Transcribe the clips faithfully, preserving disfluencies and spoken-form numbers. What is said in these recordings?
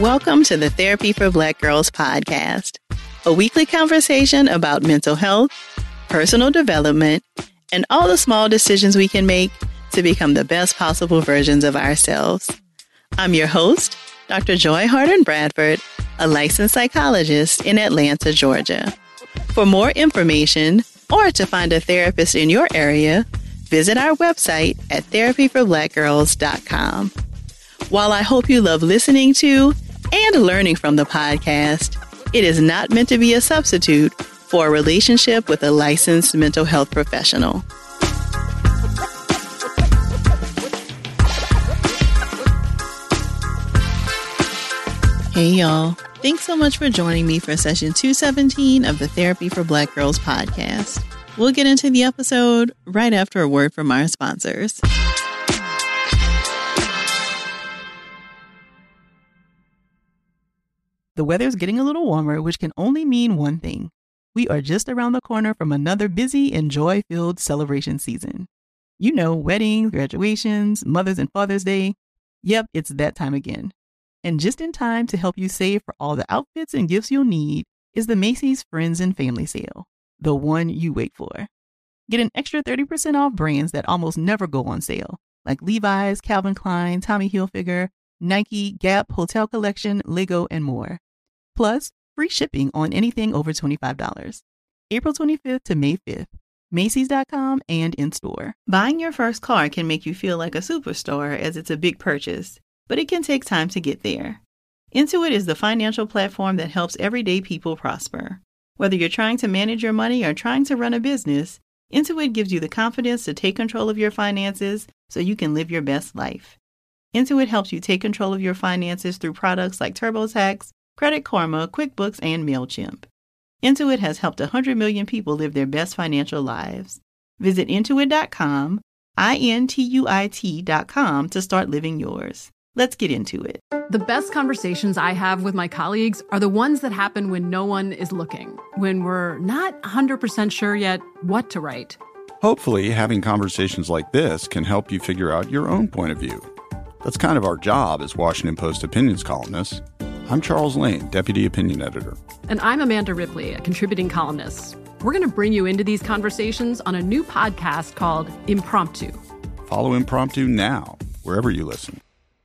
Welcome to the Therapy for Black Girls podcast, a weekly conversation about mental health, personal development, and all the small decisions we can make to become the best possible versions of ourselves. I'm your host, Doctor Joy Harden Bradford, a licensed psychologist in Atlanta, Georgia. For more information or to find a therapist in your area, visit our website at therapy for black girls dot com. While I hope you love listening to and learning from the podcast, it is not meant to be a substitute for a relationship with a licensed mental health professional. Hey y'all, thanks so much for joining me for session two seventeen of the Therapy for Black Girls podcast. We'll get into the episode right after a word from our sponsors. The weather's getting a little warmer, which can only mean one thing. We are just around the corner from another busy and joy-filled celebration season. You know, weddings, graduations, Mother's and Father's Day. Yep, it's that time again. And just in time to help you save for all the outfits and gifts you'll need is the Macy's Friends and Family Sale, the one you wait for. Get an extra thirty percent off brands that almost never go on sale, like Levi's, Calvin Klein, Tommy Hilfiger, Nike, Gap, Hotel Collection, Lego, and more. Plus, free shipping on anything over twenty-five dollars. April twenty-fifth to May fifth. Macy's dot com and in-store. Buying your first car can make you feel like a superstar as it's a big purchase, but it can take time to get there. Intuit is the financial platform that helps everyday people prosper. Whether you're trying to manage your money or trying to run a business, Intuit gives you the confidence to take control of your finances so you can live your best life. Intuit helps you take control of your finances through products like TurboTax, Credit Karma, QuickBooks, and MailChimp. Intuit has helped one hundred million people live their best financial lives. Visit intuit dot com, I N T U I T dot com to start living yours. Let's get into it. The best conversations I have with my colleagues are the ones that happen when no one is looking, when we're not one hundred percent sure yet what to write. Hopefully, having conversations like this can help you figure out your own point of view. That's kind of our job as Washington Post opinions columnists. I'm Charles Lane, Deputy Opinion Editor. And I'm Amanda Ripley, a contributing columnist. We're going to bring you into these conversations on a new podcast called Impromptu. Follow Impromptu now, wherever you listen.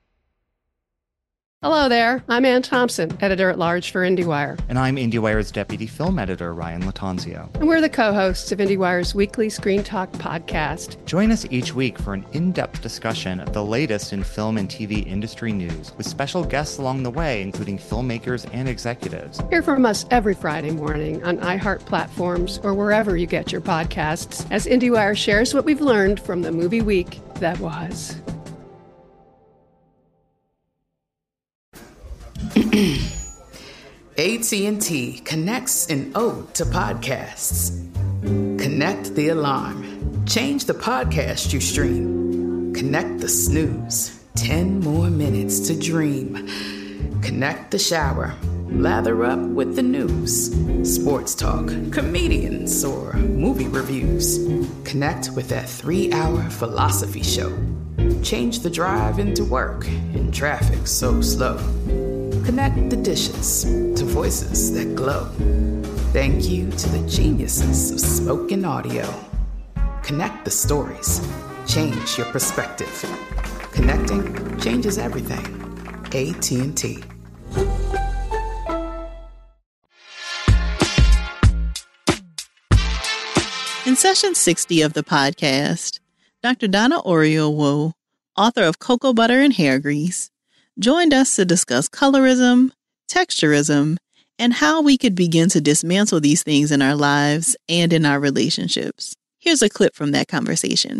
Hello there. I'm Ann Thompson, editor-at-large for IndieWire. And I'm IndieWire's deputy film editor, Ryan Latanzio. And we're the co-hosts of IndieWire's weekly Screen Talk podcast. Join us each week for an in-depth discussion of the latest in film and T V industry news, with special guests along the way, including filmmakers and executives. Hear from us every Friday morning on iHeart platforms or wherever you get your podcasts, as IndieWire shares what we've learned from the movie week that was. A T and T connects an ode to podcasts. Connect the alarm. Change the podcast you stream. Connect the snooze. Ten more minutes to dream. Connect the shower. Lather up with the news. Sports talk, comedians, or movie reviews. Connect with that three-hour philosophy show. Change the drive into work in traffic so slow. Connect the dishes to voices that glow. Thank you to the geniuses of spoken audio. Connect the stories. Change your perspective. Connecting changes everything. A T and T. In session sixty of the podcast, Doctor Donna Oriowo, author of Cocoa Butter and Hair Grease, joined us to discuss colorism, texturism, and how we could begin to dismantle these things in our lives and in our relationships. Here's a clip from that conversation.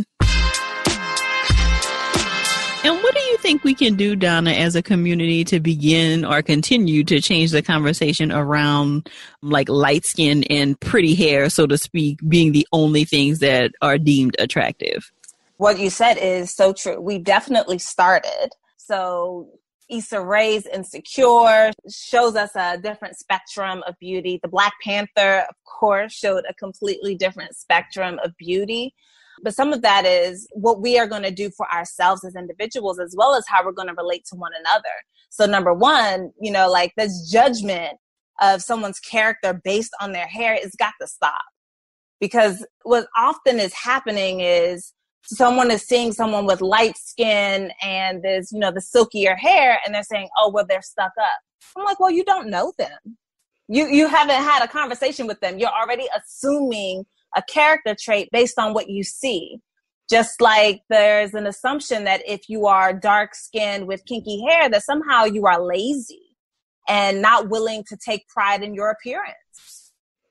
And what do you think we can do, Donna, as a community to begin or continue to change the conversation around like light skin and pretty hair, so to speak, being the only things that are deemed attractive? What you said is so true. We definitely started. So Issa Rae's Insecure shows us a different spectrum of beauty. The Black Panther, of course, showed a completely different spectrum of beauty. But some of that is what we are going to do for ourselves as individuals, as well as how we're going to relate to one another. So number one, you know, like this judgment of someone's character based on their hair, it's got to stop. Because what often is happening is someone is seeing someone with light skin and there's, you know, the silkier hair, and they're saying, oh, well, they're stuck up. I'm like, well, you don't know them. You you haven't had a conversation with them. You're already assuming a character trait based on what you see. Just like there's an assumption that if you are dark skinned with kinky hair, that somehow you are lazy and not willing to take pride in your appearance.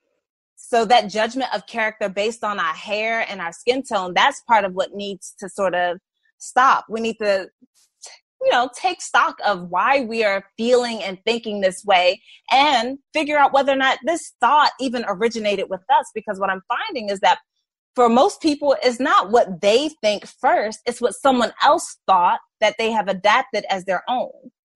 So that judgment of character based on our hair and our skin tone, that's part of what needs to sort of stop. We need to, you know, take stock of why we are feeling and thinking this way and figure out whether or not this thought even originated with us. Because what I'm finding is that for most people, it's not what they think first. It's what someone else thought that they have adapted as their own.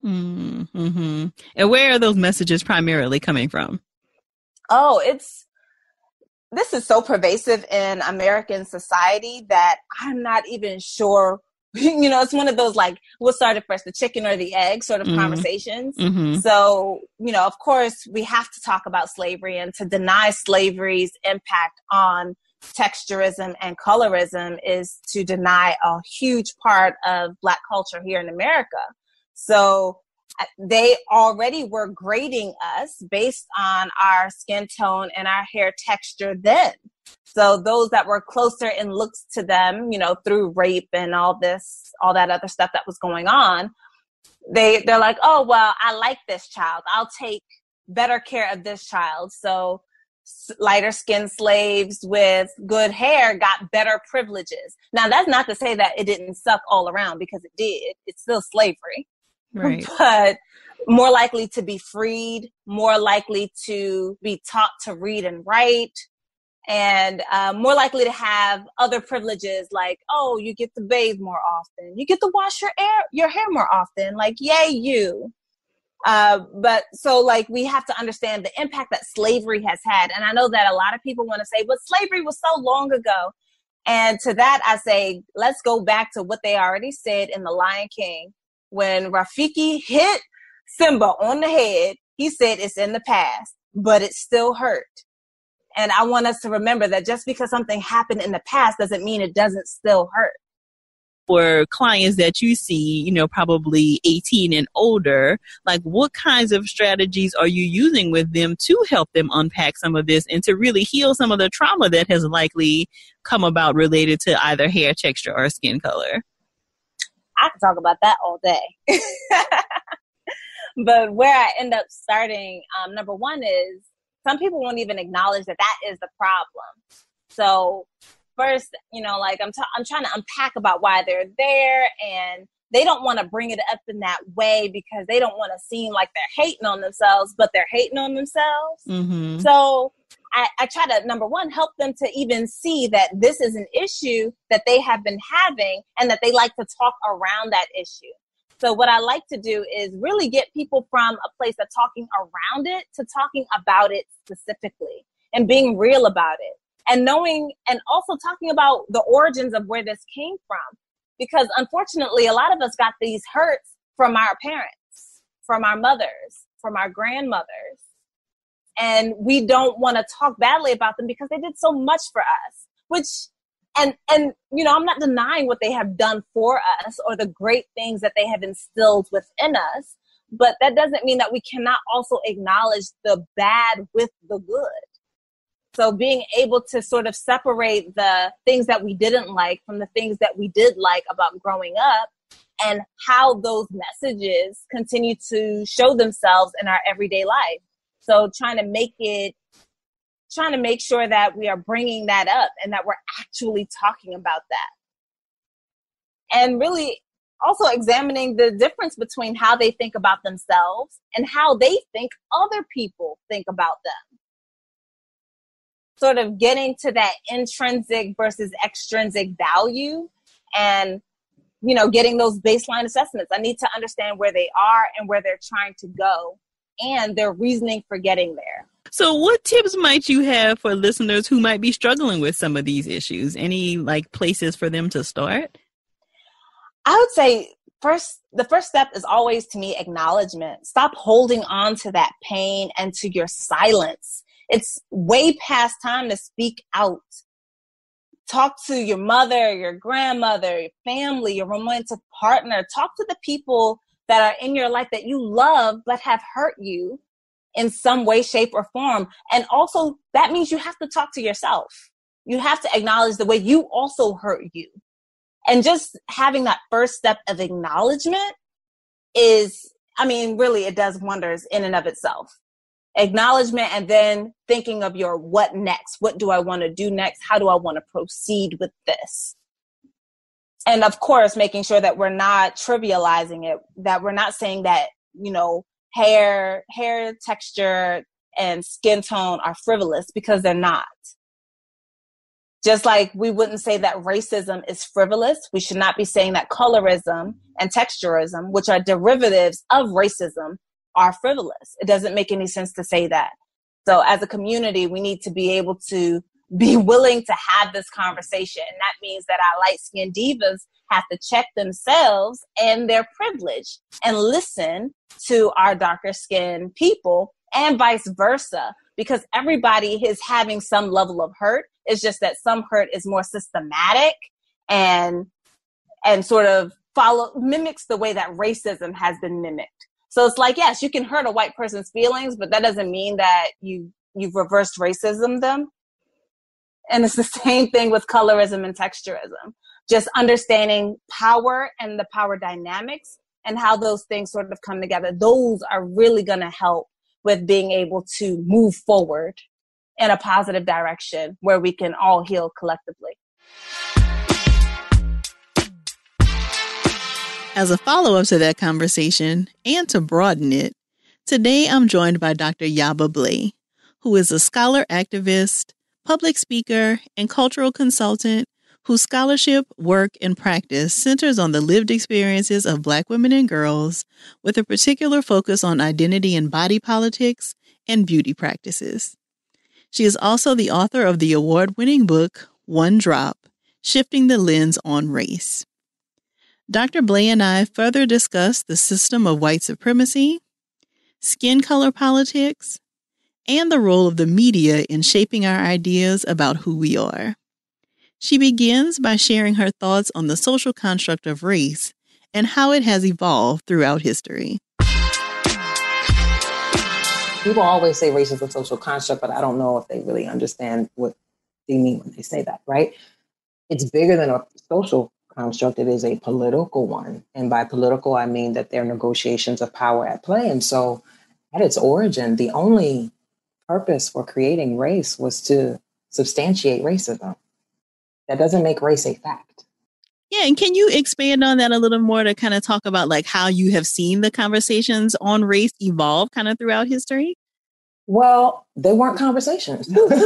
Mm-hmm. And where are those messages primarily coming from? Oh, it's, this is so pervasive in American society that I'm not even sure. You know, it's one of those like, what started first, the chicken or the egg sort of mm-hmm. conversations. Mm-hmm. So, you know, of course, we have to talk about slavery, and to deny slavery's impact on texturism and colorism is to deny a huge part of Black culture here in America. So they already were grading us based on our skin tone and our hair texture then. So those that were closer in looks to them, you know, through rape and all this, all that other stuff that was going on, they, they're like, oh, well, I like this child. I'll take better care of this child. So lighter skinned slaves with good hair got better privileges. Now, that's not to say that it didn't suck all around, because it did. It's still slavery. Right. But more likely to be freed, more likely to be taught to read and write, and uh, more likely to have other privileges like, oh, you get to bathe more often. You get to wash your hair, your hair more often. Like, yay, you. Uh, but so like we have to understand the impact that slavery has had. And I know that a lot of people want to say, but slavery was so long ago. And to that, I say, let's go back to what they already said in The Lion King. When Rafiki hit Simba on the head, he said it's in the past, but it still hurt. And I want us to remember that just because something happened in the past doesn't mean it doesn't still hurt. For clients that you see, you know, probably eighteen and older, like what kinds of strategies are you using with them to help them unpack some of this and to really heal some of the trauma that has likely come about related to either hair texture or skin color? I can talk about that all day. But where I end up starting, um, number one is some people won't even acknowledge that that is the problem. So first, you know, like I'm, t- I'm trying to unpack about why they're there, and they don't want to bring it up in that way because they don't want to seem like they're hating on themselves, but they're hating on themselves. Mm-hmm. So I, I try to, number one, help them to even see that this is an issue that they have been having and that they like to talk around that issue. So what I like to do is really get people from a place of talking around it to talking about it specifically and being real about it. And knowing, and also talking about the origins of where this came from. Because unfortunately, a lot of us got these hurts from our parents, from our mothers, from our grandmothers. And we don't want to talk badly about them because they did so much for us, which, and, and, you know, I'm not denying what they have done for us or the great things that they have instilled within us, but that doesn't mean that we cannot also acknowledge the bad with the good. So being able to sort of separate the things that we didn't like from the things that we did like about growing up, and how those messages continue to show themselves in our everyday life. So trying to make it, trying to make sure that we are bringing that up and that we're actually talking about that. And really also examining the difference between how they think about themselves and how they think other people think about them. Sort of getting to that intrinsic versus extrinsic value, and, you know, getting those baseline assessments. I need to understand where they are and where they're trying to go and their reasoning for getting there. So what tips might you have for listeners who might be struggling with some of these issues? Any like places for them to start? I would say first, the first step is always, to me, acknowledgement. Stop holding on to that pain and to your silence. It's way past time to speak out. Talk to your mother, your grandmother, your family, your romantic partner. Talk to the people that are in your life that you love but have hurt you in some way, shape, or form. And also, that means you have to talk to yourself. You have to acknowledge the way you also hurt you. And just having that first step of acknowledgement is, I mean, really, it does wonders in and of itself. Acknowledgement, and then thinking of your what next? What do I want to do next? How do I want to proceed with this? And of course, making sure that we're not trivializing it, that we're not saying that, you know, hair, hair texture and skin tone are frivolous, because they're not. Just like we wouldn't say that racism is frivolous, we should not be saying that colorism and texturism, which are derivatives of racism, are frivolous. It doesn't make any sense to say that. So as a community, we need to be able to be willing to have this conversation. And that means that our light-skinned divas have to check themselves and their privilege and listen to our darker-skinned people, and vice versa, because everybody is having some level of hurt. It's just that some hurt is more systematic and and sort of follow mimics the way that racism has been mimicked. So it's like, yes, you can hurt a white person's feelings, but that doesn't mean that you, you've reversed racism them. And it's the same thing with colorism and texturism. Just understanding power and the power dynamics and how those things sort of come together. Those are really going to help with being able to move forward in a positive direction where we can all heal collectively. As a follow-up to that conversation, and to broaden it, today I'm joined by Doctor Yaba Blay, who is a scholar activist, public speaker, and cultural consultant whose scholarship, work, and practice centers on the lived experiences of Black women and girls, with a particular focus on identity and body politics and beauty practices. She is also the author of the award-winning book, One Drop, Shifting the Lens on Race. Doctor Blay and I further discuss the system of white supremacy, skin color politics, and the role of the media in shaping our ideas about who we are. She begins by sharing her thoughts on the social construct of race and how it has evolved throughout history. People always say race is a social construct, but I don't know if they really understand what they mean when they say that, right? It's bigger than a social construct. It is a political one. And by political, I mean that there are negotiations of power at play. And so at its origin, the only purpose for creating race was to substantiate racism. That doesn't make race a fact. Yeah, and can you expand on that a little more to kind of talk about like how you have seen the conversations on race evolve kind of throughout history? Well, they weren't conversations.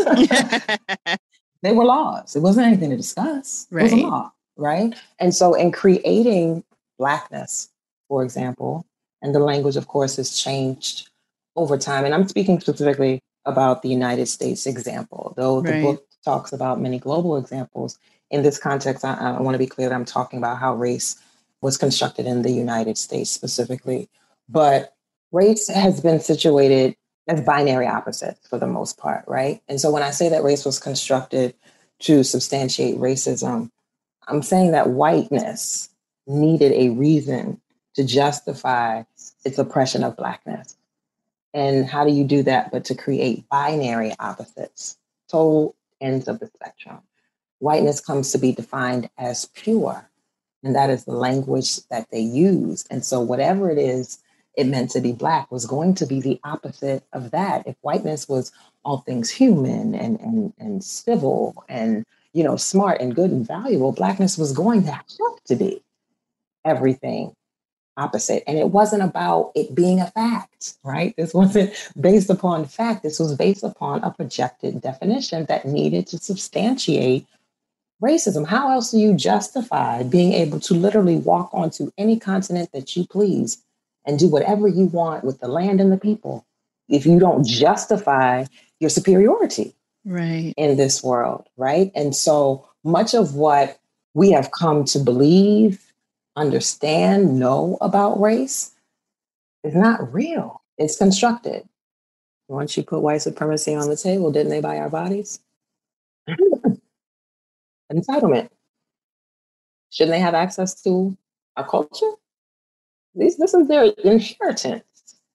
They were laws. It wasn't anything to discuss. Right. It was a law, right? And so in creating Blackness, for example, and the language, of course, has changed over time. And I'm speaking specifically about the United States example, though the right. book talks about many global examples. In this context, I, I want to be clear that I'm talking about how race was constructed in the United States specifically. But race has been situated as binary opposites for the most part, right? And so when I say that race was constructed to substantiate racism, I'm saying that whiteness needed a reason to justify its oppression of Blackness. And how do you do that but to create binary opposites, total ends of the spectrum? Whiteness comes to be defined as pure, and that is the language that they use. And so whatever it is it meant to be Black was going to be the opposite of that. If whiteness was all things human and and and civil and, you know, smart and good and valuable, Blackness was going to have to be everything opposite. And it wasn't about it being a fact, right? This wasn't based upon fact. This was based upon a projected definition that needed to substantiate racism. How else do you justify being able to literally walk onto any continent that you please and do whatever you want with the land and the people if you don't justify your superiority right. in this world, right? And so much of what we have come to believe understand, know about race is not real. It's constructed. Once you put white supremacy on the table, didn't they buy our bodies? Entitlement. Shouldn't they have access to our culture? This, this is their inheritance.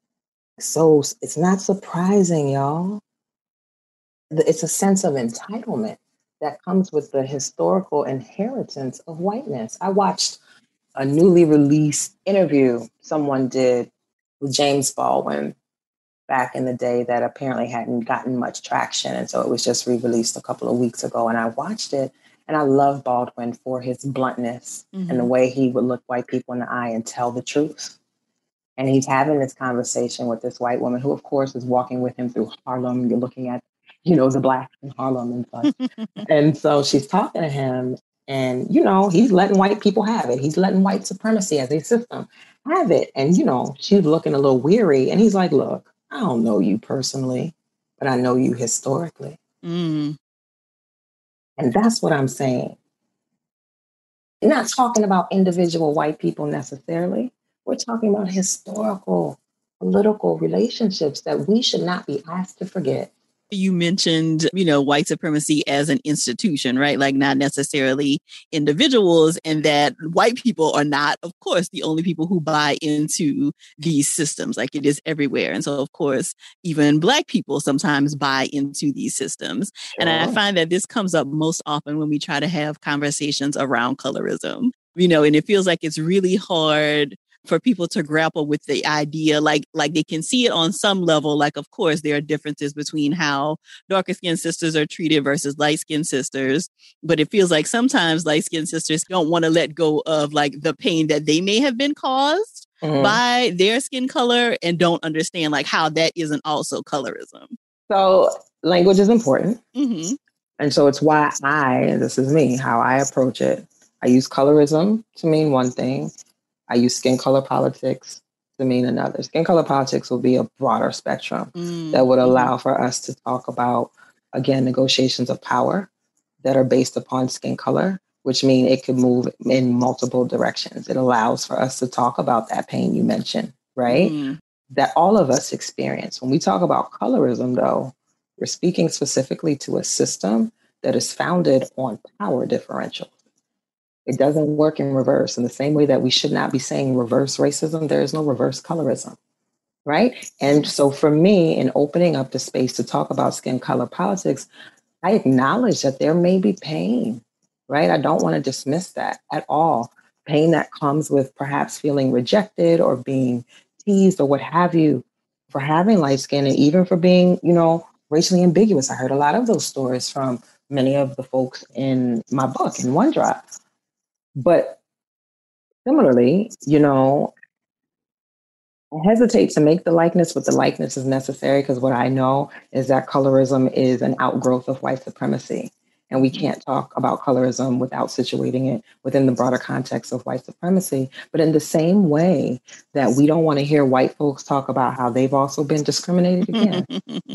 So it's not surprising, y'all. It's a sense of entitlement that comes with the historical inheritance of whiteness. I watched a newly released interview someone did with James Baldwin back in the day that apparently hadn't gotten much traction. And so it was just re-released a couple of weeks ago. And I watched it, and I love Baldwin for his bluntness mm-hmm. and the way he would look white people in the eye and tell the truth. And he's having this conversation with this white woman who, of course, is walking with him through Harlem. You're looking at, you know, the Black in Harlem and such. And so she's talking to him, and, you know, he's letting white people have it. He's letting white supremacy as a system have it. And, you know, she's looking a little weary. And he's like, look, I don't know you personally, but I know you historically. Mm. And that's what I'm saying. You're not talking about individual white people necessarily. We're talking about historical, political relationships that we should not be asked to forget. You mentioned, you know, white supremacy as an institution, right? Like not necessarily individuals, and that white people are not, of course, the only people who buy into these systems. Like it is everywhere. And so, of course, even Black people sometimes buy into these systems. Sure. And I find that this comes up most often when we try to have conversations around colorism, you know, and it feels like it's really hard for people to grapple with the idea, like like they can see it on some level. Like, of course, there are differences between how darker skinned sisters are treated versus light skinned sisters. But it feels like sometimes light skinned sisters don't want to let go of like the pain that they may have been caused mm-hmm. by their skin color, and don't understand like how that isn't also colorism. So language is important. Mm-hmm. And so it's why I, this is me, how I approach it. I use colorism to mean one thing. I use skin color politics to mean another. Skin color politics will be a broader spectrum mm. that would allow for us to talk about, again, negotiations of power that are based upon skin color, which mean it could move in multiple directions. It allows for us to talk about that pain you mentioned, right? Mm. That all of us experience. When we talk about colorism, though, we're speaking specifically to a system that is founded on power differentials. It doesn't work in reverse. In the same way that we should not be saying reverse racism, there is no reverse colorism, right? And so for me, in opening up the space to talk about skin color politics, I acknowledge that there may be pain, right? I don't want to dismiss that at all. Pain that comes with perhaps feeling rejected or being teased or what have you for having light skin, and even for being, you know, racially ambiguous. I heard a lot of those stories from many of the folks in my book, in One Drop. But similarly, you know, I hesitate to make the likeness, but the likeness is necessary because what I know is that colorism is an outgrowth of white supremacy. And we can't talk about colorism without situating it within the broader context of white supremacy. But in the same way that we don't want to hear white folks talk about how they've also been discriminated against,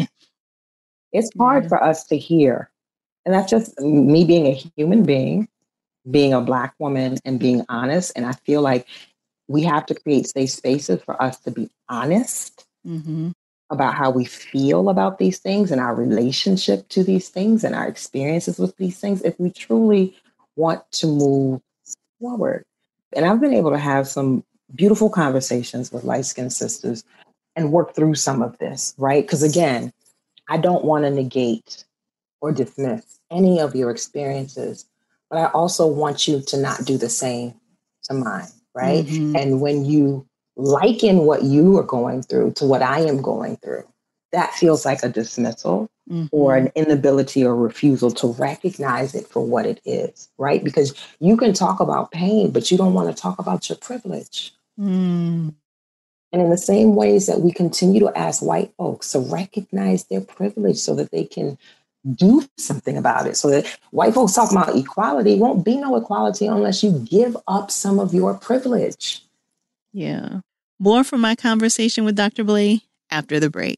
it's hard for us to hear. And that's just me being a human being, being a Black woman and being honest. And I feel like we have to create safe spaces for us to be honest mm-hmm. about how we feel about these things and our relationship to these things and our experiences with these things if we truly want to move forward. And I've been able to have some beautiful conversations with light-skinned sisters and work through some of this, right? Because again, I don't want to negate or dismiss any of your experiences, but I also want you to not do the same to mine, right? Mm-hmm. And when you liken what you are going through to what I am going through, that feels like a dismissal mm-hmm. or an inability or refusal to recognize it for what it is, right? Because you can talk about pain, but you don't want to talk about your privilege. Mm. And in the same ways that we continue to ask white folks to recognize their privilege so that they can do something about it, so that white folks talking about equality won't be no equality unless you give up some of your privilege. Yeah. More from my conversation with Doctor Blay after the break.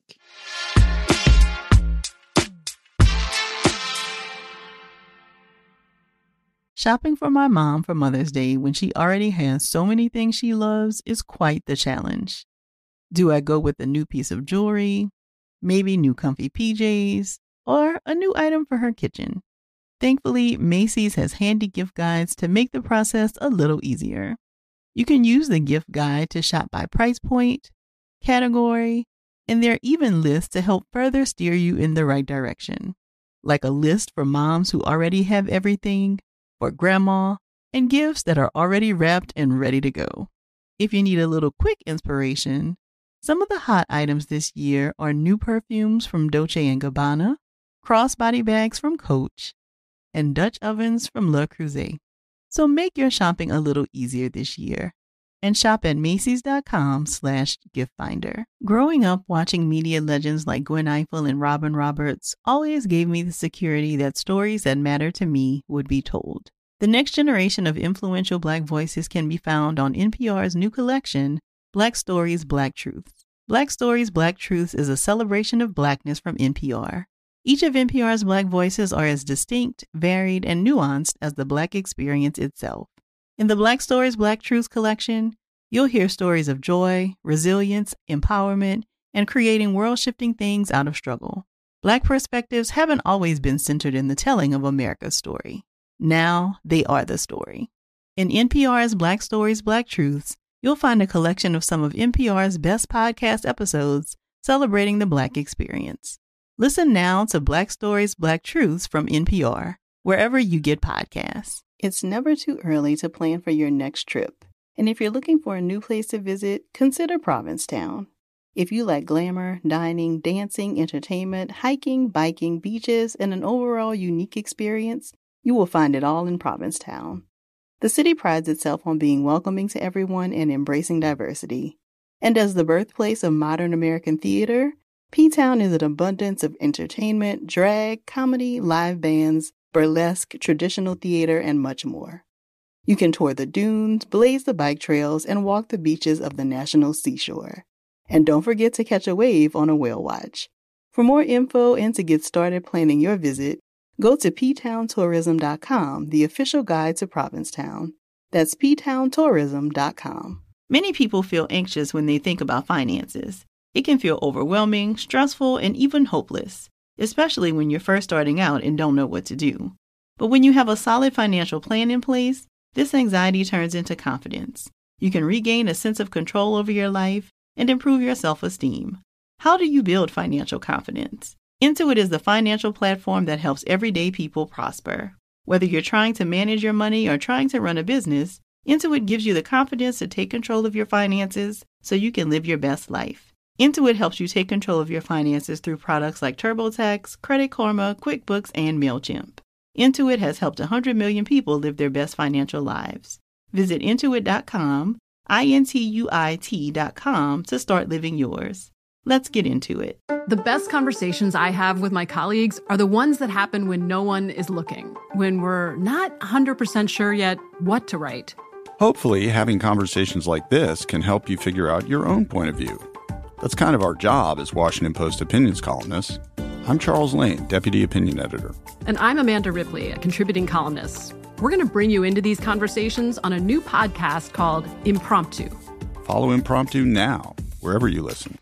Shopping for my mom for Mother's Day when she already has so many things she loves is quite the challenge. Do I go with a new piece of jewelry, maybe new comfy P Js, or a new item for her kitchen? Thankfully, Macy's has handy gift guides to make the process a little easier. You can use the gift guide to shop by price point, category, and there are even lists to help further steer you in the right direction, like a list for moms who already have everything, for grandma, and gifts that are already wrapped and ready to go. If you need a little quick inspiration, some of the hot items this year are new perfumes from Dolce and Gabbana, crossbody bags from Coach, and Dutch ovens from Le Creuset. So make your shopping a little easier this year and shop at Macy's.com slash gift finder. Growing up watching media legends like Gwen Ifill and Robin Roberts always gave me the security that stories that matter to me would be told. The next generation of influential Black voices can be found on N P R's new collection, Black Stories, Black Truths. Black Stories, Black Truths is a celebration of Blackness from N P R. Each of N P R's Black voices are as distinct, varied, and nuanced as the Black experience itself. In the Black Stories, Black Truths collection, you'll hear stories of joy, resilience, empowerment, and creating world-shifting things out of struggle. Black perspectives haven't always been centered in the telling of America's story. Now they are the story. In N P R's Black Stories, Black Truths, you'll find a collection of some of N P R's best podcast episodes celebrating the Black experience. Listen now to Black Stories, Black Truths from N P R, wherever you get podcasts. It's never too early to plan for your next trip. And if you're looking for a new place to visit, consider Provincetown. If you like glamour, dining, dancing, entertainment, hiking, biking, beaches, and an overall unique experience, you will find it all in Provincetown. The city prides itself on being welcoming to everyone and embracing diversity. And as the birthplace of modern American theater, P-Town is an abundance of entertainment, drag, comedy, live bands, burlesque, traditional theater, and much more. You can tour the dunes, blaze the bike trails, and walk the beaches of the National Seashore. And don't forget to catch a wave on a whale watch. For more info and to get started planning your visit, go to p town tourism dot com, the official guide to Provincetown. That's p town tourism dot com. Many people feel anxious when they think about finances. It can feel overwhelming, stressful, and even hopeless, especially when you're first starting out and don't know what to do. But when you have a solid financial plan in place, this anxiety turns into confidence. You can regain a sense of control over your life and improve your self-esteem. How do you build financial confidence? Intuit is the financial platform that helps everyday people prosper. Whether you're trying to manage your money or trying to run a business, Intuit gives you the confidence to take control of your finances so you can live your best life. Intuit helps you take control of your finances through products like TurboTax, Credit Karma, QuickBooks, and MailChimp. Intuit has helped one hundred million people live their best financial lives. Visit intuit dot com, I N T U I T dot com to start living yours. Let's get into it. The best conversations I have with my colleagues are the ones that happen when no one is looking, when we're not one hundred percent sure yet what to write. Hopefully, having conversations like this can help you figure out your own point of view. That's kind of our job as Washington Post opinions columnists. I'm Charles Lane, Deputy Opinion Editor. And I'm Amanda Ripley, a contributing columnist. We're going to bring you into these conversations on a new podcast called Impromptu. Follow Impromptu now, wherever you listen.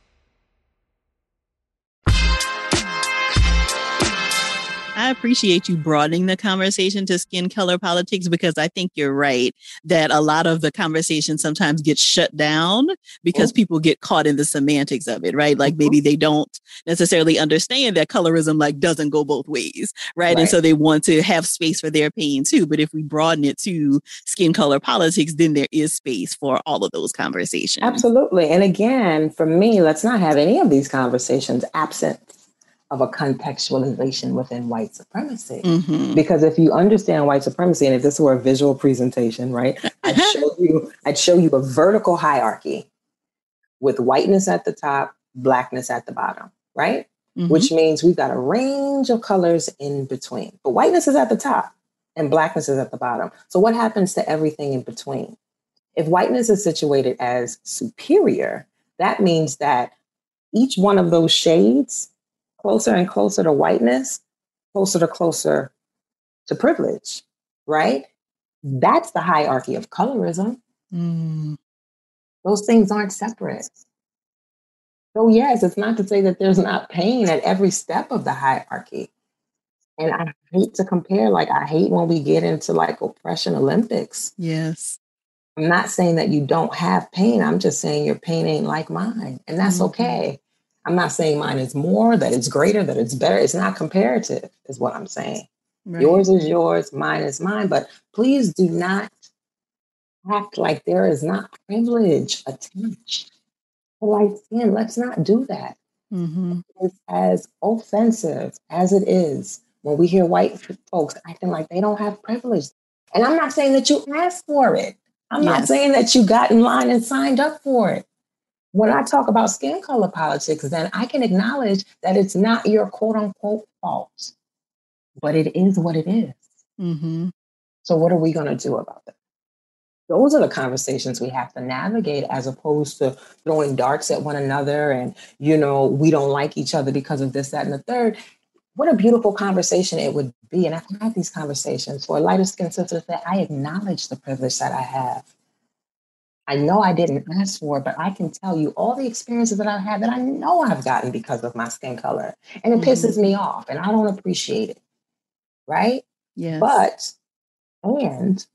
I appreciate you broadening the conversation to skin color politics, because I think you're right that a lot of the conversation sometimes gets shut down because oh. people get caught in the semantics of it, right? Like mm-hmm. maybe they don't necessarily understand that colorism like doesn't go both ways, right? right? And so they want to have space for their pain too. But if we broaden it to skin color politics, then there is space for all of those conversations. Absolutely. And again, for me, let's not have any of these conversations absent of a contextualization within white supremacy. Mm-hmm. Because if you understand white supremacy, and if this were a visual presentation, right, I'd show you, I'd show you a vertical hierarchy with whiteness at the top, blackness at the bottom, right? Mm-hmm. Which means we've got a range of colors in between. But whiteness is at the top and blackness is at the bottom. So what happens to everything in between? If whiteness is situated as superior, that means that each one of those shades closer and closer to whiteness, closer to closer to privilege, right? That's the hierarchy of colorism. Mm. Those things aren't separate. So yes, it's not to say that there's not pain at every step of the hierarchy. And I hate to compare, like I hate when we get into like oppression Olympics. Yes. I'm not saying that you don't have pain. I'm just saying your pain ain't like mine. And that's mm-hmm. okay. I'm not saying mine is more, that it's greater, that it's better. It's not comparative, is what I'm saying. Right. Yours is yours, mine is mine. But please do not act like there is not privilege attached to light skin. Let's not do that. Mm-hmm. It's as offensive as it is when we hear white folks acting like they don't have privilege. And I'm not saying that you asked for it. I'm yes. not saying that you got in line and signed up for it. When I talk about skin color politics, then I can acknowledge that it's not your quote unquote fault, but it is what it is. Mm-hmm. So what are we going to do about that? Those are the conversations we have to navigate, as opposed to throwing darts at one another and, you know, we don't like each other because of this, that, and the third. What a beautiful conversation it would be. And I've had these conversations for a lighter skin sister to say, I acknowledge the privilege that I have. I know I didn't ask for it, but I can tell you all the experiences that I've had that I know I've gotten because of my skin color. And it mm-hmm. pisses me off and I don't appreciate it. Right? Yes. But, and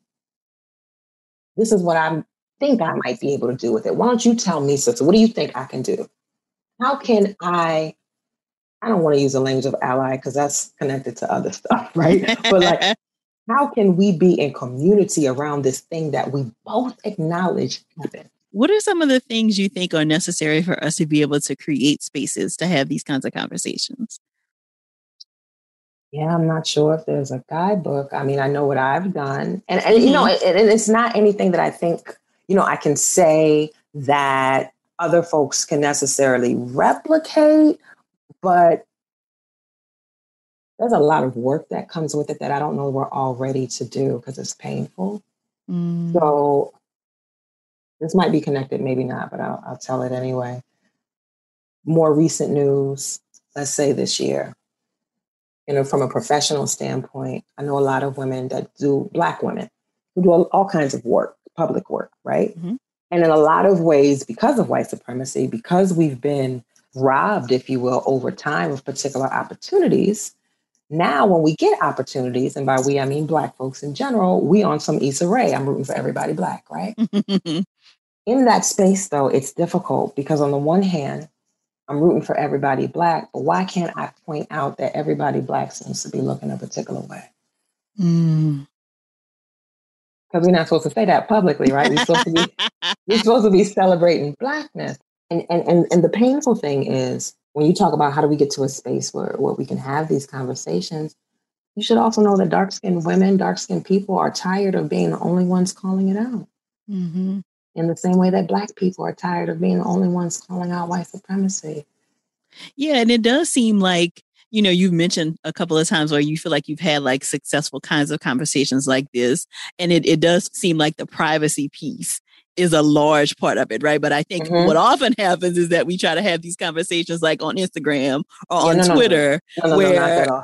this is what I think I might be able to do with it. Why don't you tell me, sister, what do you think I can do? How can I, I don't want to use the language of ally because that's connected to other stuff, right? But like, how can we be in community around this thing that we both acknowledge happened? What are some of the things you think are necessary for us to be able to create spaces to have these kinds of conversations? Yeah, I'm not sure if there's a guidebook. I mean, I know what I've done. And, and mm-hmm. you know, and, and it's not anything that I think, you know, I can say that other folks can necessarily replicate, but there's a lot of work that comes with it that I don't know we're all ready to do because it's painful. Mm. So this might be connected, maybe not, but I'll, I'll tell it anyway. More recent news, let's say this year. You know, from a professional standpoint, I know a lot of women that do, Black women, who do all, all kinds of work, public work, right? Mm-hmm. And in a lot of ways, because of white supremacy, because we've been robbed, if you will, over time of particular opportunities, now when we get opportunities, and by we, I mean Black folks in general, we on some Issa Rae, I'm rooting for everybody Black, right? In that space, though, it's difficult because on the one hand, I'm rooting for everybody Black, but why can't I point out that everybody Black seems to be looking a particular way? Mm. Because we're not supposed to say that publicly, right? We're supposed to be, we're supposed to be celebrating Blackness. And, and, and, and the painful thing is, when you talk about how do we get to a space where, where we can have these conversations, you should also know that dark-skinned women, dark-skinned people are tired of being the only ones calling it out. Mm-hmm. In the same way that Black people are tired of being the only ones calling out white supremacy. Yeah, and it does seem like, you know, you've mentioned a couple of times where you feel like you've had like successful kinds of conversations like this. And it, it does seem like the privacy piece is a large part of it, right? But I think mm-hmm. what often happens is that we try to have these conversations like on Instagram or yeah, on no, no, Twitter. No, no, where... no, not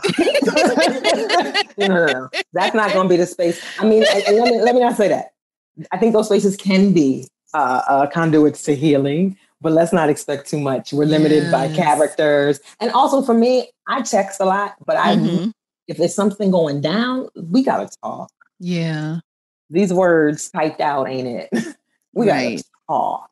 that no, no, no. That's not going to be the space. I mean, and, and let me let me not say that. I think those spaces can be uh, uh, conduits to healing, but let's not expect too much. We're limited yes. by characters. And also for me, I text a lot, but I, mm-hmm. if there's something going down, we got to talk. Yeah. These words typed out ain't it. We right. got to talk.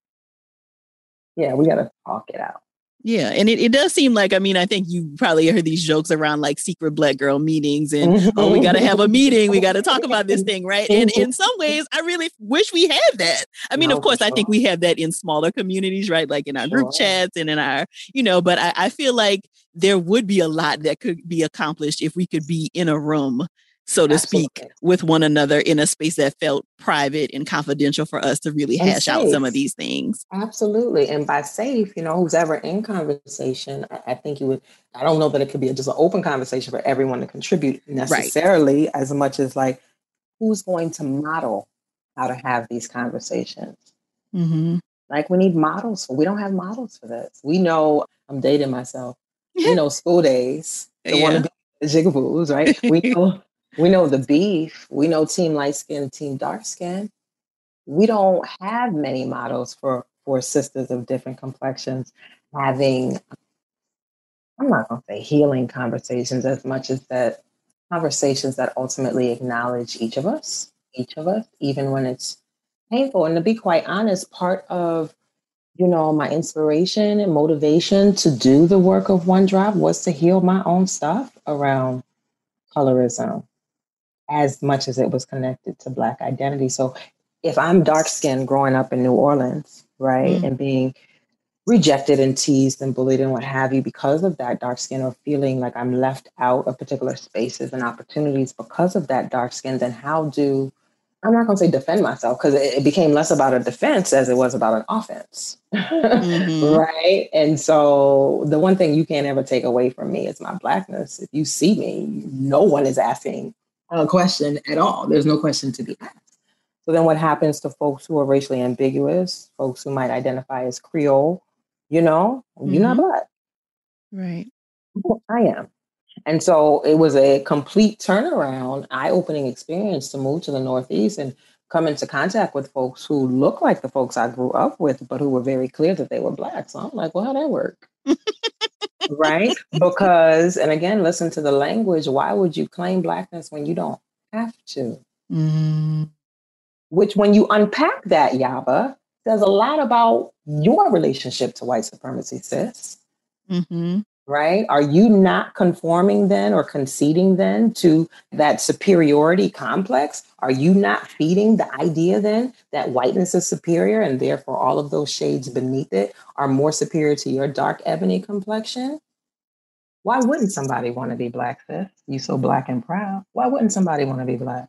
Yeah, we got to talk it out. Yeah. And it, it does seem like, I mean, I think you probably heard these jokes around like secret Black girl meetings and, oh, we got to have a meeting. We got to talk about this thing. Right. And in some ways, I really wish we had that. I mean, no, of course, sure. I think we have that in smaller communities, right? Like in our sure. group chats and in our, you know, but I, I feel like there would be a lot that could be accomplished if we could be in a room, so to Absolutely. speak, with one another in a space that felt private and confidential for us to really and hash safe. out some of these things. Absolutely. And by safe, you know, who's ever in conversation, I, I think you would, I don't know that it could be just an open conversation for everyone to contribute necessarily right. as much as like, who's going to model how to have these conversations? Mm-hmm. Like we need models. We don't have models for this. We know, I'm dating myself. We know school days, the yeah. one to be the jigaboos, right? We know We know the beef. We know team light skin, team dark skin. We don't have many models for, for sisters of different complexions having, I'm not going to say healing conversations as much as that conversations that ultimately acknowledge each of us, each of us, even when it's painful. And to be quite honest, part of, you know, my inspiration and motivation to do the work of One Drop was to heal my own stuff around colorism, as much as it was connected to Black identity. So if I'm dark skinned growing up in New Orleans, right, mm. and being rejected and teased and bullied and what have you because of that dark skin, or feeling like I'm left out of particular spaces and opportunities because of that dark skin, then how do, I'm not going to say defend myself, because it, it became less about a defense as it was about an offense. Mm-hmm. Right. And so the one thing you can't ever take away from me is my Blackness. If you see me, no one is asking a question at all. There's no question to be asked. So then what happens to folks who are racially ambiguous, folks who might identify as Creole? You know, mm-hmm. You're not Black. Right. I am. And so it was a complete turnaround, eye-opening experience to move to the Northeast and come into contact with folks who look like the folks I grew up with, but who were very clear that they were Black. So I'm like, well, how'd that work? Right? Because, and again, listen to the language. Why would you claim Blackness when you don't have to? Mm. Which, when you unpack that, Yaba, says a lot about your relationship to white supremacy, sis. Mm-hmm. Right? Are you not conforming then or conceding then to that superiority complex? Are you not feeding the idea then that whiteness is superior and therefore all of those shades beneath it are more superior to your dark ebony complexion? Why wouldn't somebody want to be Black, sis? You so Black and proud. Why wouldn't somebody want to be Black?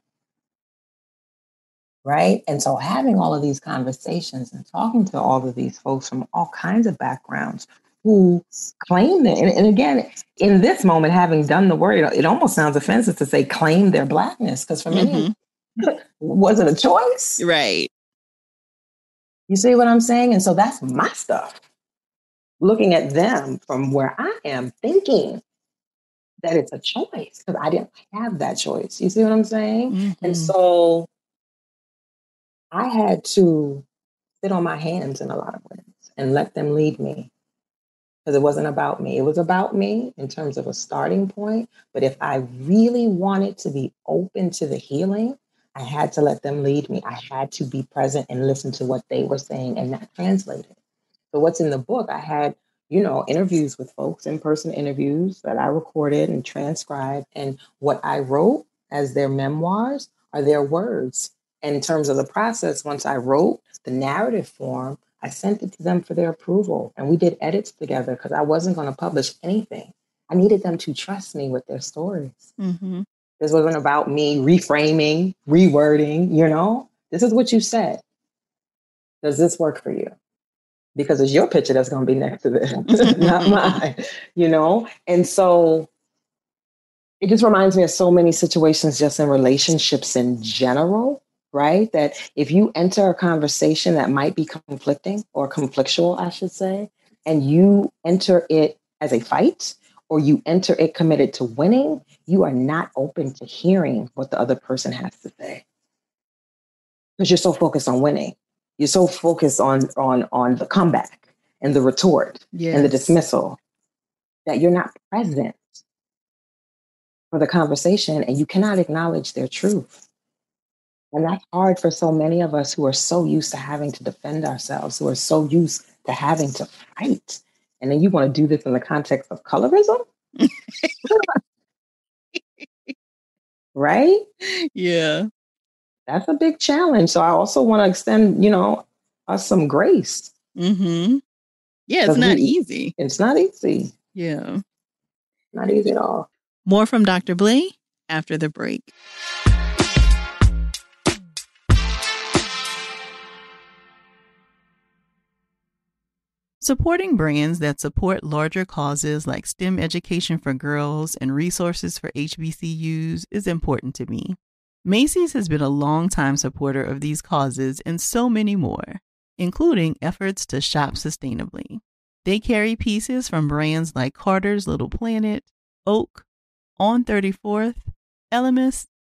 Right? And so having all of these conversations and talking to all of these folks from all kinds of backgrounds who claim that, and, and again, in this moment, having done the work, it, it almost sounds offensive to say claim their Blackness, because for many, mm-hmm. it wasn't a choice. Right. You see what I'm saying? And so that's my stuff. Looking at them from where I am, thinking that it's a choice, because I didn't have that choice. You see what I'm saying? Mm-hmm. And so I had to sit on my hands in a lot of ways and let them lead me. Because it wasn't about me. It was about me in terms of a starting point. But if I really wanted to be open to the healing, I had to let them lead me. I had to be present and listen to what they were saying and not translate it. So what's in the book, I had, you know, interviews with folks, in-person interviews that I recorded and transcribed. And what I wrote as their memoirs are their words. And in terms of the process, once I wrote the narrative form, I sent it to them for their approval, and we did edits together because I wasn't going to publish anything. I needed them to trust me with their stories. Mm-hmm. This wasn't about me reframing, rewording, you know, this is what you said. Does this work for you? Because it's your picture that's going to be next to this, not mine, you know? And so it just reminds me of so many situations just in relationships in general. Right? That if you enter a conversation that might be conflicting or conflictual, I should say, and you enter it as a fight, or you enter it committed to winning, you are not open to hearing what the other person has to say. Because you're so focused on winning. You're so focused on, on, on the comeback and the retort yes. and the dismissal that you're not present for the conversation, and you cannot acknowledge their truth. And that's hard for so many of us who are so used to having to defend ourselves, who are so used to having to fight. And then you want to do this in the context of colorism? Right? Yeah. That's a big challenge. So I also want to extend, you know, us some grace. Mm-hmm. Yeah, it's not we, easy. It's not easy. Yeah. Not easy at all. More from Doctor Blay after the break. Supporting brands that support larger causes like STEM education for girls and resources for H B C Us is important to me. Macy's has been a longtime supporter of these causes and so many more, including efforts to shop sustainably. They carry pieces from brands like Carter's Little Planet, Oak, On thirty-fourth, Elemis,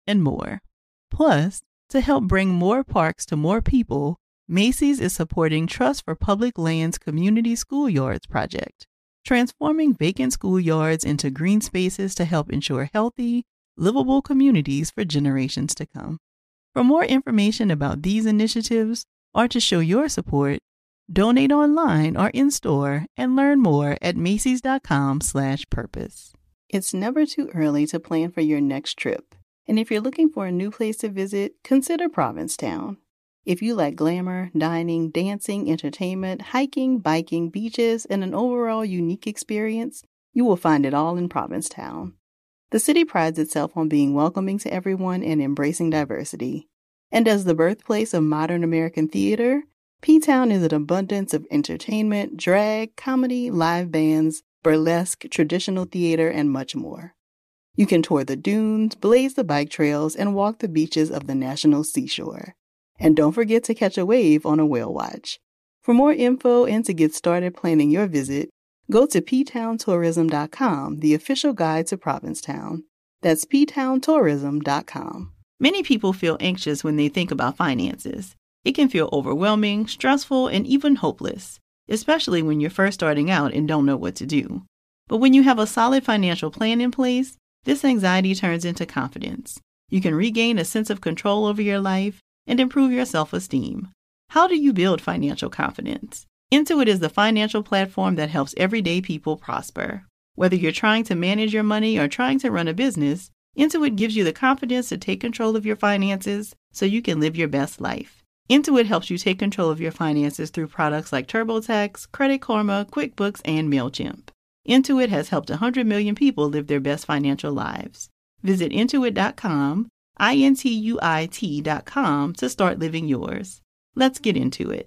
and more. Plus, to help bring more parks to more people, Macy's is supporting Trust for Public Lands Community Schoolyards project, transforming vacant schoolyards into green spaces to help ensure healthy, livable communities for generations to come. For more information about these initiatives or to show your support, donate online or in-store and learn more at macys.com slash purpose. It's never too early to plan for your next trip. And if you're looking for a new place to visit, consider Provincetown. If you like glamour, dining, dancing, entertainment, hiking, biking, beaches, and an overall unique experience, you will find it all in Provincetown. The city prides itself on being welcoming to everyone and embracing diversity. And as the birthplace of modern American theater, P-Town is an abundance of entertainment, drag, comedy, live bands, burlesque, traditional theater, and much more. You can tour the dunes, blaze the bike trails, and walk the beaches of the national seashore. And don't forget to catch a wave on a whale watch. For more info and to get started planning your visit, go to p town tourism dot com, the official guide to Provincetown. That's p town tourism dot com. Many people feel anxious when they think about finances. It can feel overwhelming, stressful, and even hopeless, especially when you're first starting out and don't know what to do. But when you have a solid financial plan in place, this anxiety turns into confidence. You can regain a sense of control over your life and improve your self-esteem. How do you build financial confidence? Intuit is the financial platform that helps everyday people prosper. Whether you're trying to manage your money or trying to run a business, Intuit gives you the confidence to take control of your finances so you can live your best life. Intuit helps you take control of your finances through products like TurboTax, Credit Karma, QuickBooks, and MailChimp. Intuit has helped one hundred million people live their best financial lives. Visit intuit dot com, I N T U I T dot com to start living yours. Let's get into it.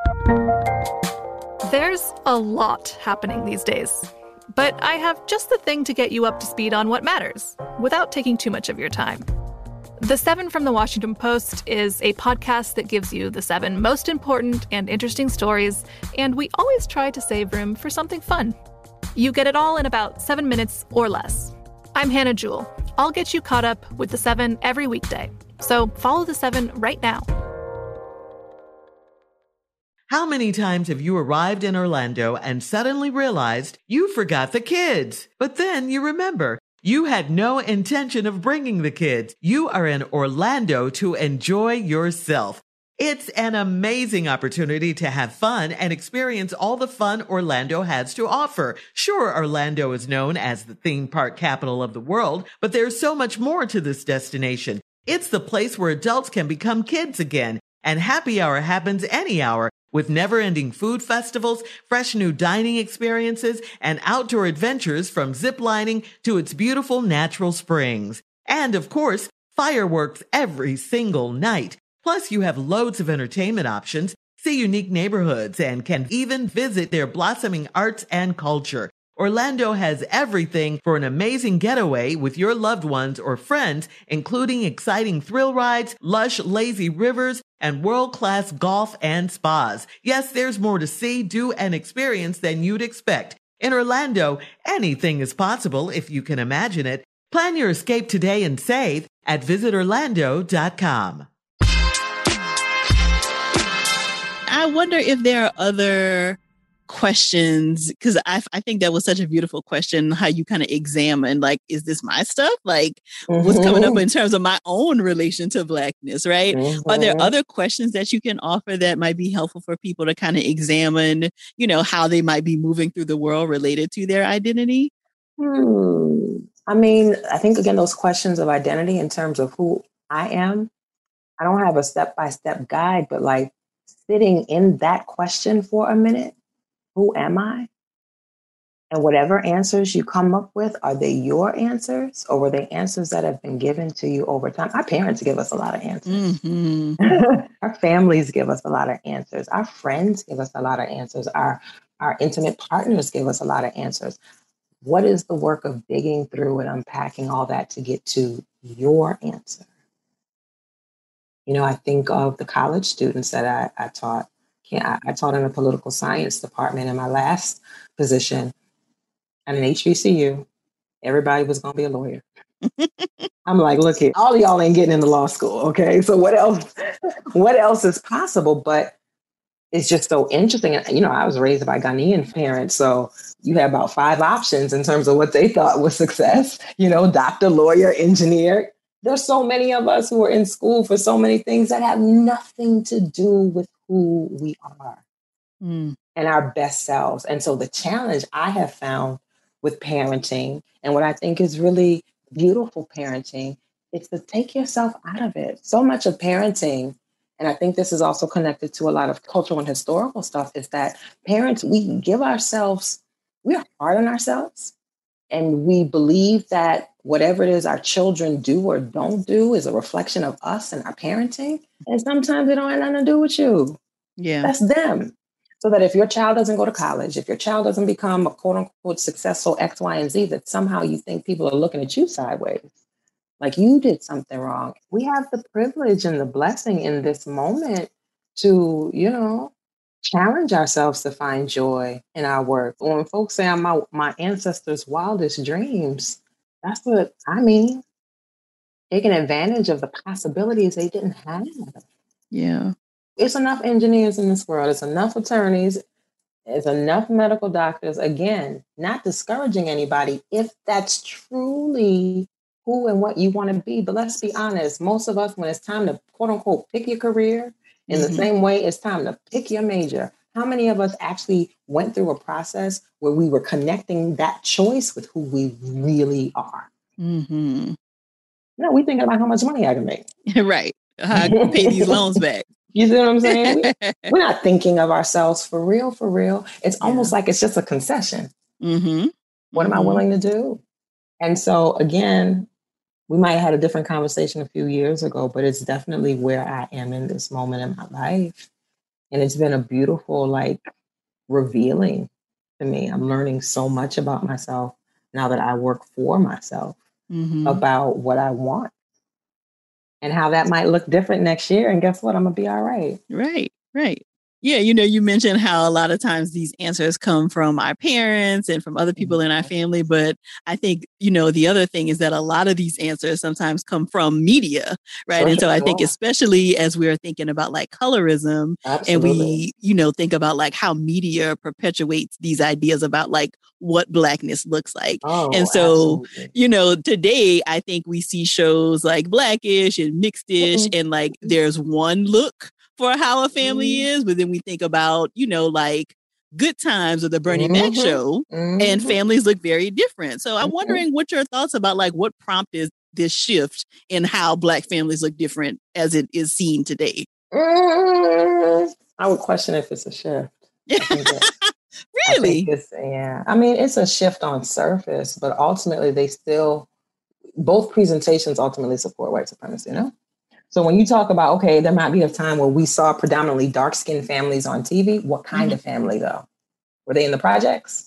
There's a lot happening these days, but I have just the thing to get you up to speed on what matters without taking too much of your time. The Seven from the Washington Post is a podcast that gives you the seven most important and interesting stories, and we always try to save room for something fun. You get it all in about seven minutes or less. I'm Hannah Jewell. I'll get you caught up with the Seven every weekday. So follow the Seven right now. How many times have you arrived in Orlando and suddenly realized you forgot the kids? But then you remember, you had no intention of bringing the kids. You are in Orlando to enjoy yourself. It's an amazing opportunity to have fun and experience all the fun Orlando has to offer. Sure, Orlando is known as the theme park capital of the world, but there's so much more to this destination. It's the place where adults can become kids again, and happy hour happens any hour with never-ending food festivals, fresh new dining experiences, and outdoor adventures from ziplining to its beautiful natural springs. And, of course, fireworks every single night. Plus, you have loads of entertainment options, see unique neighborhoods, and can even visit their blossoming arts and culture. Orlando has everything for an amazing getaway with your loved ones or friends, including exciting thrill rides, lush, lazy rivers, and world-class golf and spas. Yes, there's more to see, do, and experience than you'd expect. In Orlando, anything is possible if you can imagine it. Plan your escape today and save at visit orlando dot com. I wonder if there are other questions, because I, I think that was such a beautiful question, how you kind of examine, like, is this my stuff? Like, mm-hmm. what's coming up in terms of my own relation to Blackness, right? Mm-hmm. Are there other questions that you can offer that might be helpful for people to kind of examine, you know, how they might be moving through the world related to their identity? Hmm. I mean, I think, again, those questions of identity in terms of who I am, I don't have a step-by-step guide, but like sitting in that question for a minute, who am I? And whatever answers you come up with, are they your answers or were they answers that have been given to you over time? Our parents give us a lot of answers. Mm-hmm. Our families give us a lot of answers. Our friends give us a lot of answers. Our, our intimate partners give us a lot of answers. What is the work of digging through and unpacking all that to get to your answer? You know, I think of the college students that I, I taught. I, I taught in a political science department in my last position at an H B C U. Everybody was going to be a lawyer. I'm like, look here, all of y'all ain't getting into law school. Okay. So what else, what else is possible? But it's just so interesting. And, you know, I was raised by Ghanaian parents. So you have about five options in terms of what they thought was success, you know, doctor, lawyer, engineer. There's so many of us who are in school for so many things that have nothing to do with who we are mm. and our best selves. And so the challenge I have found with parenting, and what I think is really beautiful parenting, is to take yourself out of it. So much of parenting, and I think this is also connected to a lot of cultural and historical stuff, is that parents, we give ourselves, we are hard on ourselves. And we believe that whatever it is our children do or don't do is a reflection of us and our parenting. And sometimes it don't have nothing to do with you. Yeah. That's them. So that if your child doesn't go to college, if your child doesn't become a quote unquote successful X, Y, and Z, that somehow you think people are looking at you sideways. Like you did something wrong. We have the privilege and the blessing in this moment to, you know, challenge ourselves to find joy in our work. When folks say I'm my, my ancestors' wildest dreams, that's what I mean. Taking advantage of the possibilities they didn't have. Yeah. It's enough engineers in this world. It's enough attorneys. It's enough medical doctors. Again, not discouraging anybody if that's truly who and what you want to be. But let's be honest, most of us, when it's time to quote unquote pick your career, in mm-hmm. the same way it's time to pick your major, how many of us actually went through a process where we were connecting that choice with who we really are? Mm-hmm. No, we thinking about how much money I can make. Right. How I can pay these loans back. You see what I'm saying? We, we're not thinking of ourselves for real, for real. It's yeah. almost like it's just a concession. Mm-hmm. What mm-hmm. am I willing to do? And so again, we might have had a different conversation a few years ago, but it's definitely where I am in this moment in my life. And it's been a beautiful, like, revealing to me. I'm learning so much about myself now that I work for myself mm-hmm. about what I want and how that might look different next year. And guess what? I'm going to be all right. Right, right. Yeah, you know, you mentioned how a lot of times these answers come from our parents and from other people in our family. But I think, you know, the other thing is that a lot of these answers sometimes come from media, right? Sure, and so sure. I think especially as we're thinking about like colorism Absolutely. And we, you know, think about like how media perpetuates these ideas about like what Blackness looks like. Oh, and so, absolutely. You know, today I think we see shows like Blackish and Mixedish mm-hmm. and like there's one look for how a family mm-hmm. is, but then we think about, you know, like Good Times or the Bernie mm-hmm. Mac show, mm-hmm. and families look very different. So I'm mm-hmm. wondering what your thoughts about like what prompted this shift in how Black families look different as it is seen today. Mm-hmm. I would question if it's a shift. I really? I it's, yeah. I mean, it's a shift on surface, but ultimately they still, both presentations ultimately support white supremacy, you know? So when you talk about, okay, there might be a time where we saw predominantly dark-skinned families on T V. What kind mm-hmm. of family, though? Were they in the projects?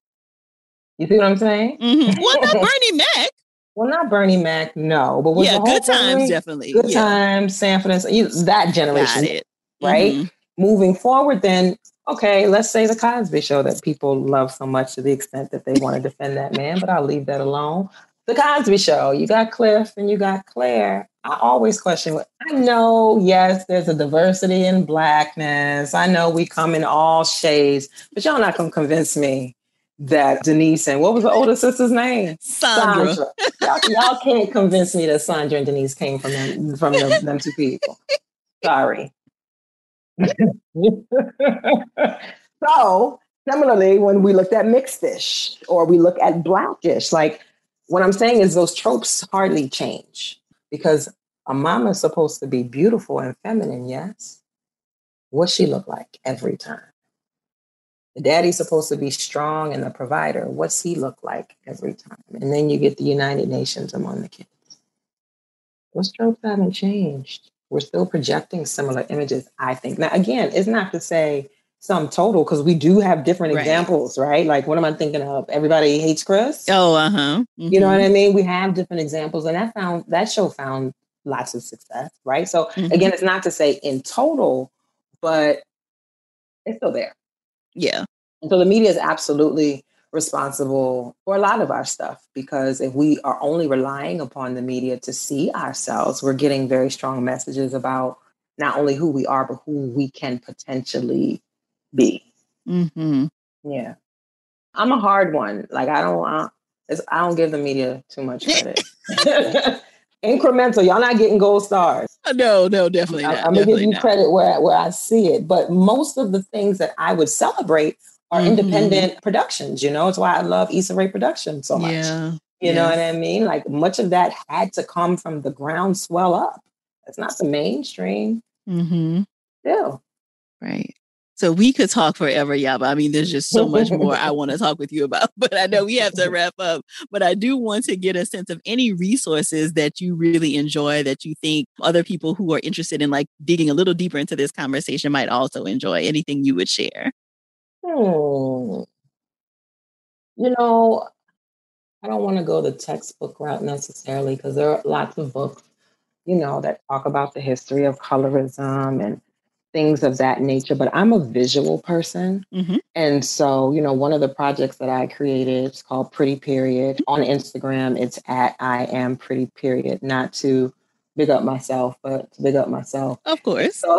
You see what I'm saying? Mm-hmm. Well, not Bernie Mac. Well, not Bernie Mac, no. But was yeah, the whole Good family? Times, definitely. Good yeah. Times, Sanford, and you, that generation, Got it. right? Mm-hmm. Moving forward, then, okay, let's say the Cosby Show that people love so much to the extent that they want to defend that man, but I'll leave that alone. The Cosby Show, you got Cliff and you got Claire. I always question what I know. Yes, there's a diversity in Blackness. I know we come in all shades, but y'all not gonna convince me that Denise and what was the older sister's name? Sandra. Sandra. Y'all, y'all can't convince me that Sandra and Denise came from them, from them, them two people. Sorry. So similarly, when we looked at Mixedish or we look at Blackish, like what I'm saying is those tropes hardly change because a mama is supposed to be beautiful and feminine, yes? What's she look like every time? The daddy's supposed to be strong and the provider. What's he look like every time? And then you get the United Nations among the kids. Those tropes haven't changed. We're still projecting similar images, I think. Now, again, it's not to say sum total, because we do have different right. examples, right? Like, what am I thinking of? Everybody Hates Chris. Oh, uh-huh. Mm-hmm. You know what I mean? We have different examples, and that found that show found lots of success, right? So mm-hmm. again, it's not to say in total, but it's still there. Yeah. And so the media is absolutely responsible for a lot of our stuff, because if we are only relying upon the media to see ourselves, we're getting very strong messages about not only who we are, but who we can potentially be. Mm-hmm. Yeah. I'm a hard one. Like, I don't, I, it's, I don't give the media too much credit. Incremental. Y'all not getting gold stars. No, no, definitely I, not. I'm going to give you not. credit where, where I see it. But most of the things that I would celebrate are mm-hmm. independent productions. You know, it's why I love Issa Rae Productions so much. Yeah. You yes. know what I mean? Like, much of that had to come from the groundswell up. It's not the mainstream. Mm-hmm. Still. Right. So we could talk forever, Yaba. I mean, there's just so much more I want to talk with you about, but I know we have to wrap up. But I do want to get a sense of any resources that you really enjoy, that you think other people who are interested in like digging a little deeper into this conversation might also enjoy. Anything you would share? Hmm. You know, I don't want to go the textbook route necessarily, because there are lots of books, you know, that talk about the history of colorism and things of that nature, but I'm a visual person. Mm-hmm. And so, you know, one of the projects that I created is called Pretty Period. On Instagram, it's at I am Pretty Period, not to big up myself, but to big up myself. Of course. So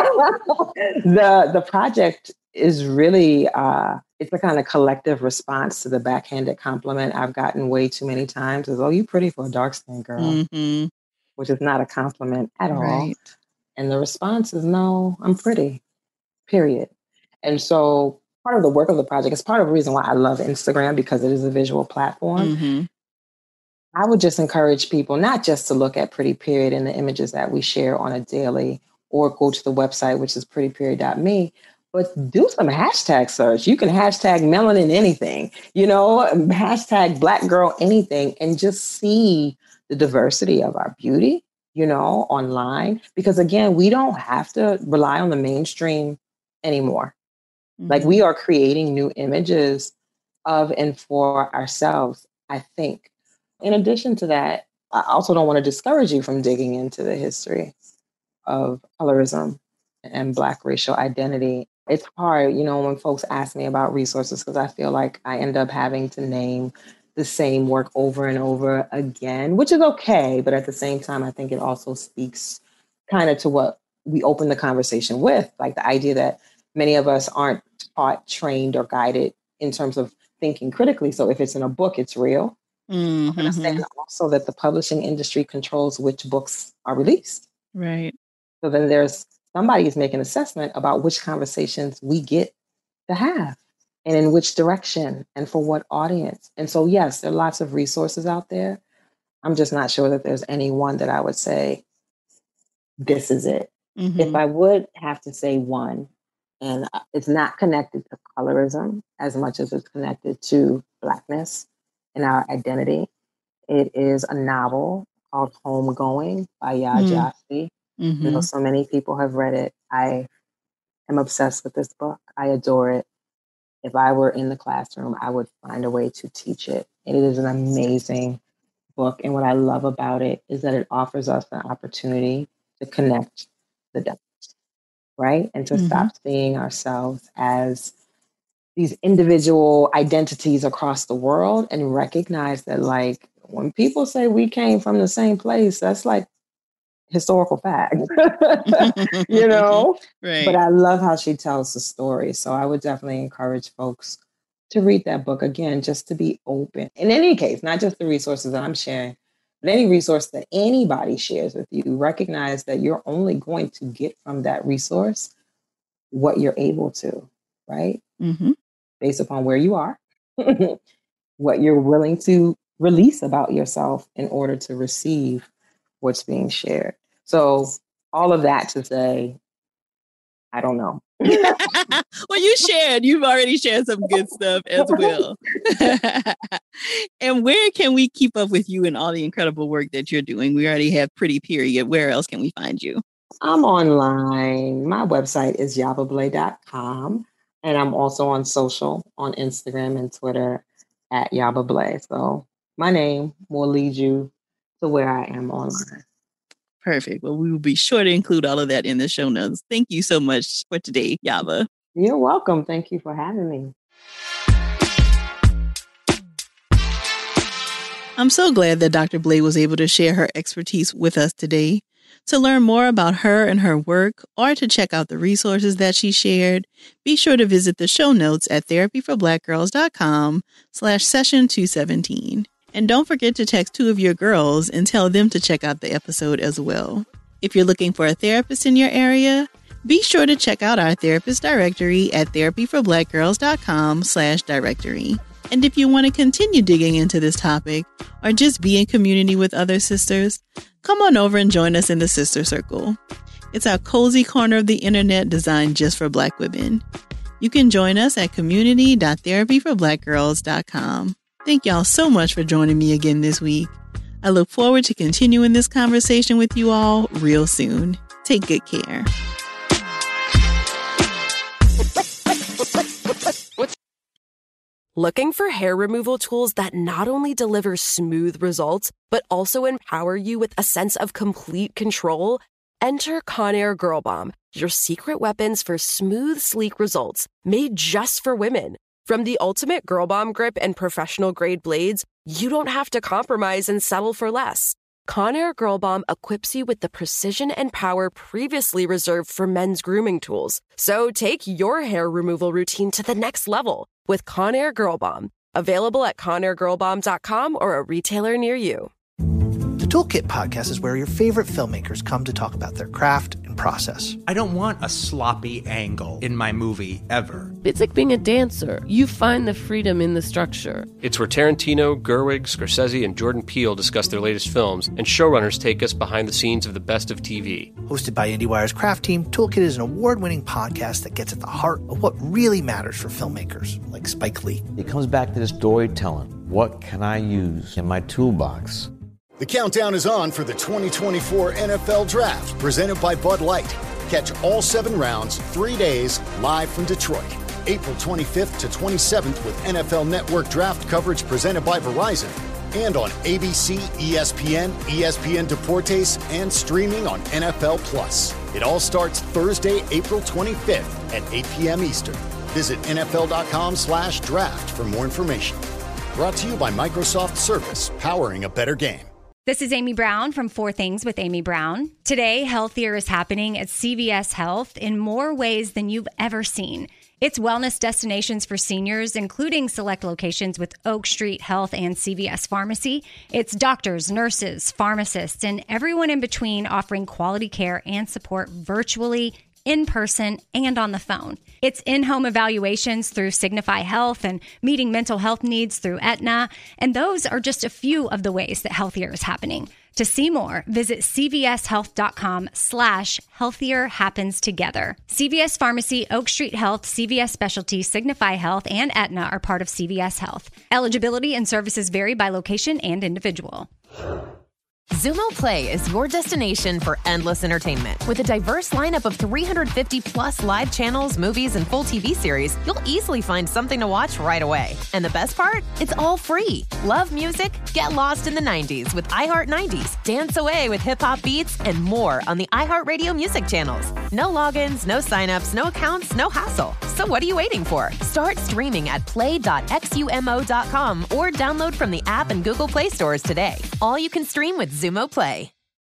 the, the project is really, uh, it's a kind of collective response to the backhanded compliment I've gotten way too many times is, oh, you pretty for a dark-skinned girl, mm-hmm. which is not a compliment at all. Right. And the response is, no, I'm pretty, period. And so part of the work of the project is part of the reason why I love Instagram, because it is a visual platform. Mm-hmm. I would just encourage people not just to look at Pretty Period and the images that we share on a daily, or go to the website, which is pretty period dot me, but do some hashtag search. You can hashtag melanin anything, you know, hashtag Black girl anything, and just see the diversity of our beauty, you know, online. Because again, we don't have to rely on the mainstream anymore. Mm-hmm. Like, we are creating new images of and for ourselves, I think. In addition to that, I also don't want to discourage you from digging into the history of colorism and Black racial identity. It's hard, you know, when folks ask me about resources, because I feel like I end up having to name the same work over and over again, which is okay. But at the same time, I think it also speaks kind of to what we opened the conversation with, like the idea that many of us aren't taught, trained, or guided in terms of thinking critically. So if it's in a book, it's real. Mm-hmm. And also that the publishing industry controls which books are released. Right. So then there's somebody is making an assessment about which conversations we get to have and in which direction and for what audience. And so, yes, there are lots of resources out there. I'm just not sure that there's any one that I would say, this is it. Mm-hmm. If I would have to say one, and it's not connected to colorism as much as it's connected to Blackness and our identity, it is a novel called Homegoing by Yaa mm. Gyasi. Mm-hmm. You know, so many people have read it. I am obsessed with this book. I adore it. If I were in the classroom, I would find a way to teach it. And it is an amazing book. And what I love about it is that it offers us an opportunity to connect the dots, right? And to mm-hmm. stop seeing ourselves as these individual identities across the world, and recognize that, like, when people say we came from the same place, that's like historical fact, you know? Right. But I love how she tells the story. So I would definitely encourage folks to read that book again, just to be open. In any case, not just the resources that I'm sharing, but any resource that anybody shares with you, recognize that you're only going to get from that resource what you're able to, right? Mm-hmm. Based upon where you are, what you're willing to release about yourself in order to receive what's being shared. So all of that to say, I don't know. Well, you shared, you've already shared some good stuff as well. And where can we keep up with you and all the incredible work that you're doing? We already have Pretty Period. Where else can we find you? I'm online. My website is yaba blay dot com. And I'm also on social, on Instagram and Twitter at Yaba Blay. So my name will lead you to where I am online. Perfect. Well, we will be sure to include all of that in the show notes. Thank you so much for today, Yaba. You're welcome. Thank you for having me. I'm so glad that Doctor Blade was able to share her expertise with us today. To learn more about her and her work, or to check out the resources that she shared, be sure to visit the show notes at therapyforblackgirls.com slash session 217. And don't forget to text two of your girls and tell them to check out the episode as well. If you're looking for a therapist in your area, be sure to check out our therapist directory at therapyforblackgirls.com slash directory. And if you want to continue digging into this topic or just be in community with other sisters, come on over and join us in the Sister Circle. It's our cozy corner of the internet designed just for Black women. You can join us at community dot therapy for black girls dot com. Thank y'all so much for joining me again this week. I look forward to continuing this conversation with you all real soon. Take good care. Looking for hair removal tools that not only deliver smooth results, but also empower you with a sense of complete control? Enter Conair Girl Bomb, your secret weapons for smooth, sleek results, made just for women. From the ultimate Girl Bomb grip and professional-grade blades, you don't have to compromise and settle for less. Conair Girl Bomb equips you with the precision and power previously reserved for men's grooming tools. So take your hair removal routine to the next level with Conair Girl Bomb. Available at conair girl bomb dot com or a retailer near you. The Toolkit podcast is where your favorite filmmakers come to talk about their craft and process. I don't want a sloppy angle in my movie ever. It's like being a dancer. You find the freedom in the structure. It's where Tarantino, Gerwig, Scorsese, and Jordan Peele discuss their latest films, and showrunners take us behind the scenes of the best of T V. Hosted by IndieWire's craft team, Toolkit is an award-winning podcast that gets at the heart of what really matters for filmmakers, like Spike Lee. It comes back to the storytelling. What can I use in my toolbox? The countdown is on for the twenty twenty-four N F L Draft, presented by Bud Light. Catch all seven rounds, three days, live from Detroit. April twenty-fifth to twenty-seventh with N F L Network Draft coverage presented by Verizon. And on A B C, E S P N, E S P N Deportes, and streaming on N F L Plus. It all starts Thursday, April twenty-fifth at eight p.m. Eastern. Visit nfl.com slash draft for more information. Brought to you by Microsoft Surface, powering a better game. This is Amy Brown from Four Things with Amy Brown. Today, Healthier is happening at C V S Health in more ways than you've ever seen. It's wellness destinations for seniors, including select locations with Oak Street Health and C V S Pharmacy. It's doctors, nurses, pharmacists, and everyone in between offering quality care and support virtually, in person, and on the phone. It's in-home evaluations through Signify Health and meeting mental health needs through Aetna. And those are just a few of the ways that Healthier is happening. To see more, visit cvshealth.com slash healthier happens together. C V S Pharmacy, Oak Street Health, C V S Specialty, Signify Health, and Aetna are part of C V S Health. Eligibility and services vary by location and individual. Xumo Play is your destination for endless entertainment. With a diverse lineup of three hundred fifty plus live channels, movies, and full T V series, you'll easily find something to watch right away. And the best part? It's all free. Love music? Get lost in the nineties with iHeart nineties. Dance away with hip-hop beats and more on the iHeartRadio music channels. No logins, no signups, no accounts, no hassle. So what are you waiting for? Start streaming at play dot x u m o dot com or download from the app and Google Play stores today. All you can stream with Xumo Play.